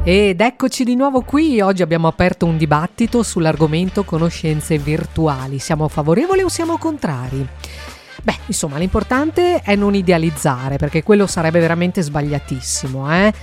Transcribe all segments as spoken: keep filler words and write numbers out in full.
Ed eccoci di nuovo qui. Oggi abbiamo aperto un dibattito sull'argomento conoscenze virtuali. Siamo favorevoli o siamo contrari? Beh, insomma, l'importante è non idealizzare, perché quello sarebbe veramente sbagliatissimo, eh?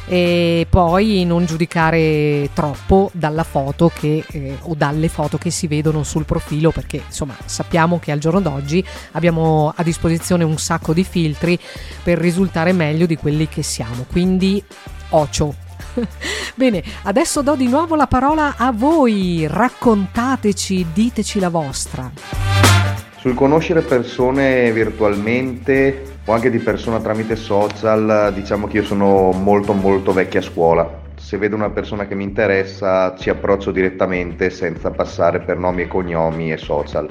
E poi non giudicare troppo dalla foto che, eh, o dalle foto che si vedono sul profilo, perché insomma sappiamo che al giorno d'oggi abbiamo a disposizione un sacco di filtri per risultare meglio di quelli che siamo, quindi ocio. Bene, adesso do di nuovo la parola a voi, raccontateci, diteci la vostra. Sul conoscere persone virtualmente o anche di persona tramite social, diciamo che io sono molto molto vecchia scuola. Se vedo una persona che mi interessa ci approccio direttamente senza passare per nomi e cognomi e social.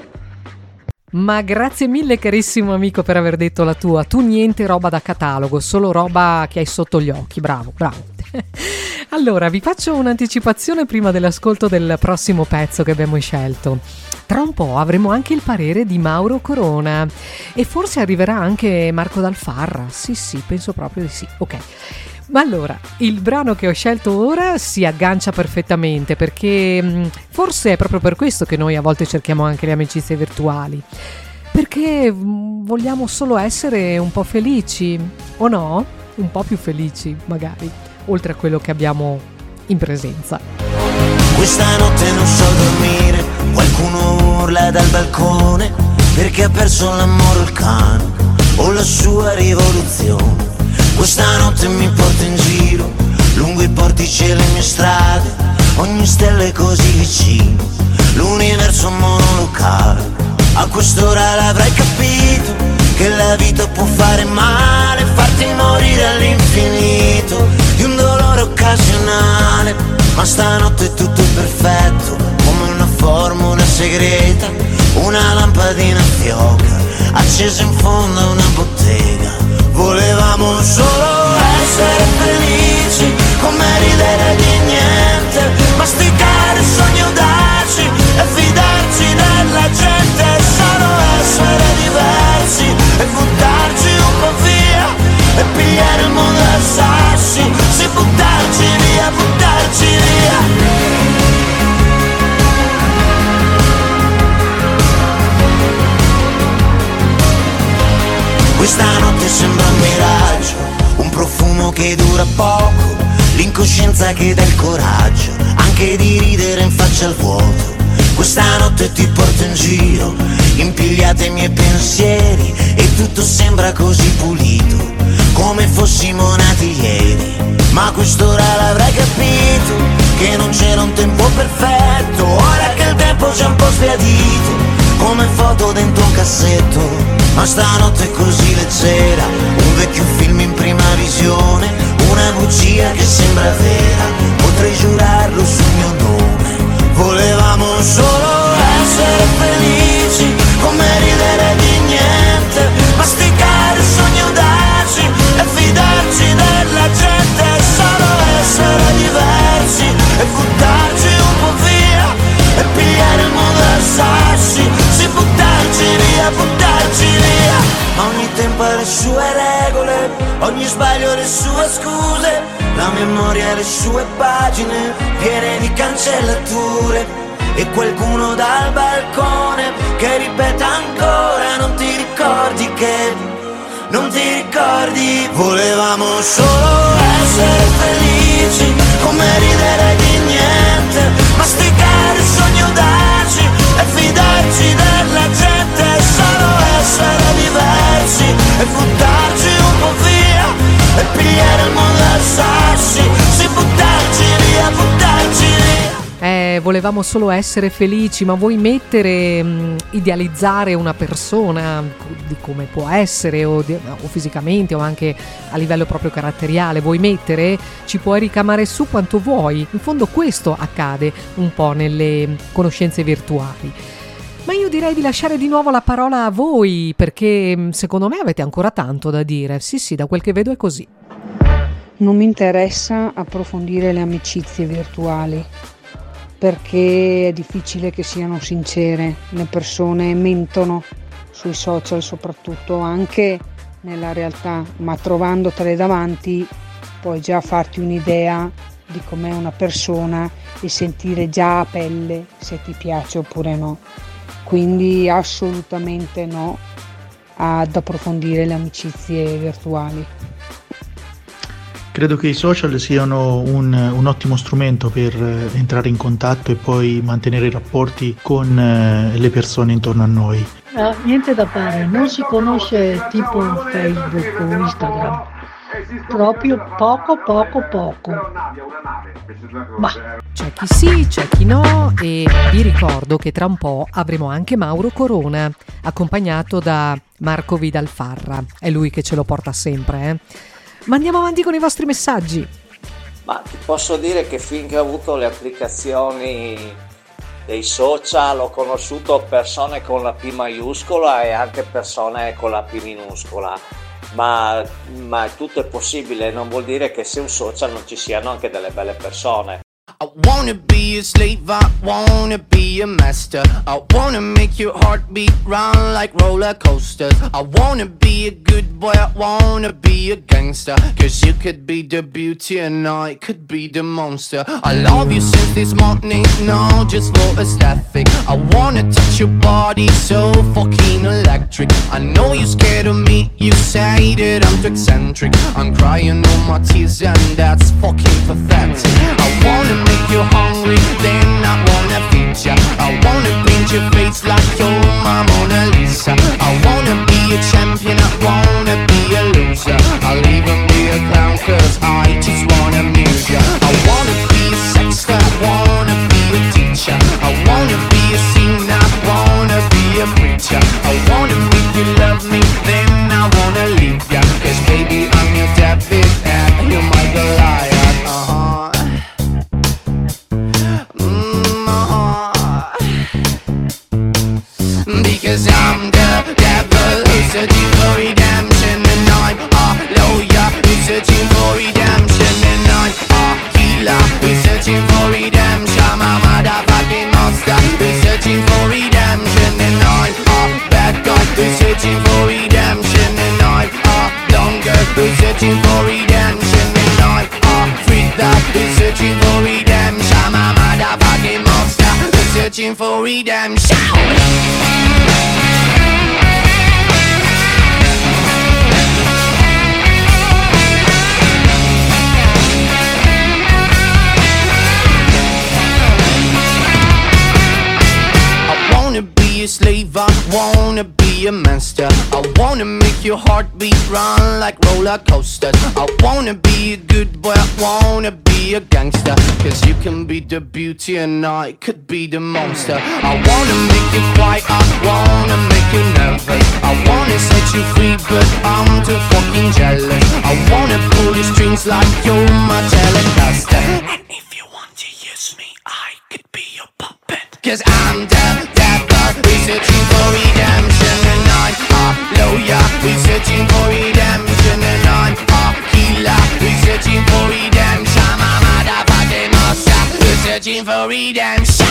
Ma grazie mille carissimo amico per aver detto la tua. Tu niente roba da catalogo, solo roba che hai sotto gli occhi. Bravo, bravo. Allora, vi faccio un'anticipazione prima dell'ascolto del prossimo pezzo che abbiamo scelto. Tra un po' avremo anche il parere di Mauro Corona e forse arriverà anche Marco Dal Farra. Sì, sì, penso proprio di sì. Ok. Ma allora, il brano che ho scelto ora si aggancia perfettamente, perché mh, forse è proprio per questo che noi a volte cerchiamo anche le amicizie virtuali, perché mh, vogliamo solo essere un po' felici, o no? Un po' più felici, magari, oltre a quello che abbiamo in presenza. Questa notte non so dormire, qualcuno urla dal balcone, perché ha perso l'amore o il cane, o la sua rivoluzione. Questa notte mi porto in giro, lungo i portici e le mie strade, ogni stella è così vicino, l'universo monolocale. A quest'ora l'avrai capito, che la vita può fare male, farti morire all'infinito, di un dolore occasionale. Ma stanotte è tutto perfetto, come una formula segreta, una lampadina fioca, accesa in fondo a una bottega. Volevamo solo essere felici, come ridere di niente, masticare il sogno audaci e fidarci della gente, solo essere diversi e buttarci un po' via e pigliare il mondo a sassi, sì, buttarci via, buttarci via. Questa notte sembra un miraggio, un profumo che dura poco, l'incoscienza che dà il coraggio anche di ridere in faccia al vuoto. Questa notte ti porto in giro, impigliate i miei pensieri e tutto sembra così pulito, come fossimo nati ieri. Ma a quest'ora l'avrai capito, che non c'era un tempo perfetto, ora che il tempo c'è un po' sbiadito, come foto dentro un cassetto. Ma stanotte è così leggera, un vecchio film in prima visione, una bugia che sembra vera, potrei giurarlo sul mio nome. Volevamo solo essere felici, come ridere di niente, masticare sogni audaci e fidarci della gente, solo essere diversi e buttarci un po' via e pigliare il mondo a sassi, sì, buttarci via, buttarci via. Ogni tempo ha le sue regole, ogni sbaglio le sue scuse, la memoria ha le sue pagine piene di cancellature e qualcuno dal balcone che ripete ancora: non ti ricordi che, non ti ricordi. Volevamo solo essere felici, come ridere di niente, masticare sogni audaci e fidarci della gente, solo essere diversi e buttarci un po' via e pigliare il mondo a sassi, sì, buttarci via, buttarci via. Eh, volevamo solo essere felici, ma vuoi mettere, mh, idealizzare una persona di come può essere o, di, o fisicamente o anche a livello proprio caratteriale, vuoi mettere, ci puoi ricamare su quanto vuoi. In fondo questo accade un po' nelle conoscenze virtuali. Ma io direi di lasciare di nuovo la parola a voi, perché secondo me avete ancora tanto da dire. Sì, sì, da quel che vedo è così. Non mi interessa approfondire le amicizie virtuali, perché è difficile che siano sincere. Le persone mentono sui social, soprattutto anche nella realtà, ma trovandotele davanti puoi già farti un'idea di com'è una persona e sentire già a pelle se ti piace oppure no. Quindi assolutamente no ad approfondire le amicizie virtuali. Credo che i social siano un, un ottimo strumento per entrare in contatto e poi mantenere i rapporti con eh, le persone intorno a noi. Ah, niente da fare, non si conosce tipo Facebook o Instagram, proprio poco poco poco. Ma c'è chi sì, c'è chi no, e vi ricordo che tra un po' avremo anche Mauro Corona, accompagnato da Marco Vidalfarra, è lui che ce lo porta sempre, eh. Ma andiamo avanti con i vostri messaggi. Ma ti posso dire che finché ho avuto le applicazioni dei social ho conosciuto persone con la P maiuscola e anche persone con la P minuscola, ma, ma tutto è possibile, non vuol dire che se un social non ci siano anche delle belle persone. I wanna be a slave, I wanna be a master. I wanna make your heartbeat run like roller coasters. I wanna be a good boy, I wanna be a gangster. Cause you could be the beauty and I could be the monster. I love you since this morning, no, just for aesthetic. I wanna touch your body so fucking electric. I know you're scared of me, you say that I'm too eccentric. I'm crying all my tears and that's fucking pathetic. I wanna make you hungry, then I wanna feed ya. I wanna paint your face like you're my Mona Lisa. I wanna be a champion, I wanna be a loser. I'll even be a clown cause I just wanna amuse ya. I wanna be a sexter, I wanna be a teacher. I wanna be a singer, I wanna be a preacher. I wanna make you love me, then I wanna leave ya. Cause baby I'm your David and you're my Goliath. Uh-huh. Because I'm the devil who's searching for redemption, and I'm a lawyer who's searching for redemption, and I'm a healer who's searching for redemption. I'm a motherfucking monster who's searching for redemption, and I'm a bad guy who's searching for redemption, and I'm a longer who's searching for redemption, and I'm a freak that who's searching for redemption. I'm a motherfucking monster who's searching for redemption. Slave, I wanna be a master. I wanna make your heartbeat run like roller coasters. I wanna be a good boy, I wanna be a gangster. Cause you can be the beauty and I could be the monster. I wanna make you quiet, I wanna make you nervous. I wanna set you free but I'm too fucking jealous. I wanna pull your strings like you're my Telecaster. And if you want to use me, I could be your puppet. Cause I'm the devil, we're searching for redemption, and I'm a lawyer, we're searching for redemption, and I'm a healer, we're searching for redemption. I'm a motherfucking monster, we're searching for redemption.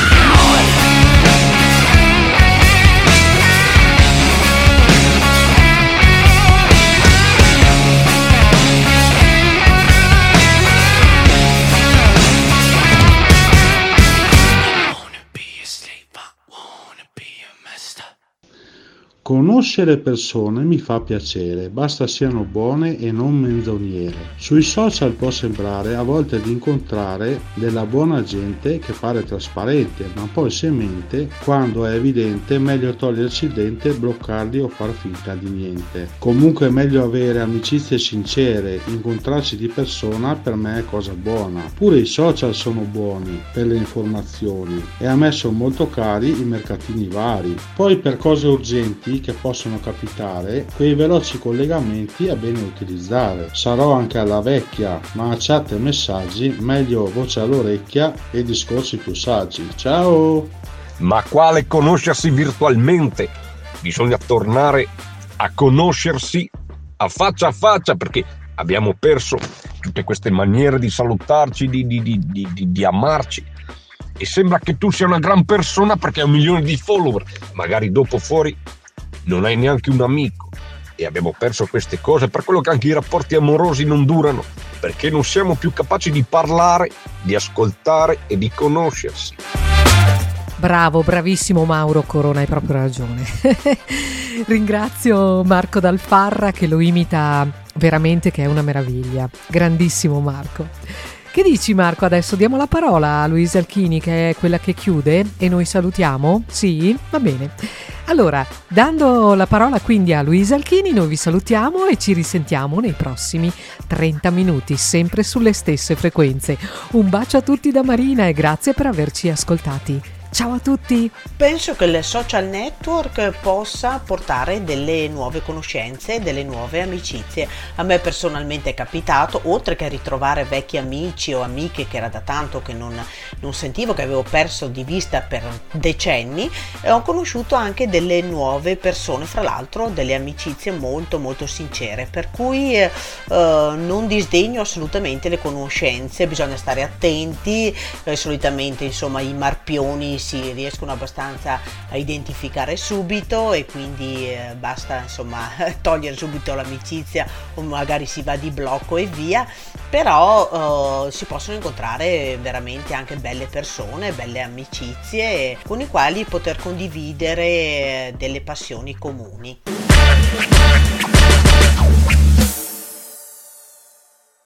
Conoscere persone mi fa piacere, basta siano buone e non menzognere. Sui social può sembrare a volte di incontrare della buona gente che pare trasparente, ma poi se mente, quando è evidente è meglio toglierci il dente, bloccarli o far finta di niente. Comunque è meglio avere amicizie sincere, incontrarci di persona per me è cosa buona. Pure i social sono buoni per le informazioni e a me sono molto cari i mercatini vari. Poi per cose urgenti che possono capitare, quei veloci collegamenti è bene utilizzare. Sarò anche alla vecchia, ma a chat e messaggi meglio voce all'orecchia e discorsi più saggi. Ciao! Ma quale conoscersi virtualmente? Bisogna tornare a conoscersi a faccia a faccia, perché abbiamo perso tutte queste maniere di salutarci, di, di, di, di, di, di amarci, e sembra che tu sia una gran persona perché hai un milione di follower, magari dopo fuori non hai neanche un amico. e abbiamo perso queste cose, per quello che anche i rapporti amorosi non durano, perché non siamo più capaci di parlare, di ascoltare e di conoscersi. Bravo, bravissimo Mauro Corona, hai proprio ragione. Ringrazio Marco Dalfarra che lo imita veramente, che è una meraviglia. Grandissimo Marco. Che dici Marco? Adesso diamo la parola a Luisa Alchini, che è quella che chiude, e noi salutiamo? Sì? Va bene. Allora, dando la parola quindi a Luisa Alchini, noi vi salutiamo e ci risentiamo nei prossimi trenta minuti, sempre sulle stesse frequenze. Un bacio a tutti da Marina e grazie per averci ascoltati. Ciao a tutti! Penso che il social network possa portare delle nuove conoscenze, delle nuove amicizie. A me personalmente è capitato, oltre che a ritrovare vecchi amici o amiche che era da tanto che non, non sentivo, che avevo perso di vista per decenni, e ho conosciuto anche delle nuove persone, fra l'altro delle amicizie molto molto sincere, per cui eh, non disdegno assolutamente le conoscenze, bisogna stare attenti, eh, solitamente insomma i marpioni si riescono abbastanza a identificare subito e quindi eh, basta insomma togliere subito l'amicizia o magari si va di blocco e via, però eh, si possono incontrare veramente anche belle persone, belle amicizie con i quali poter condividere delle passioni comuni.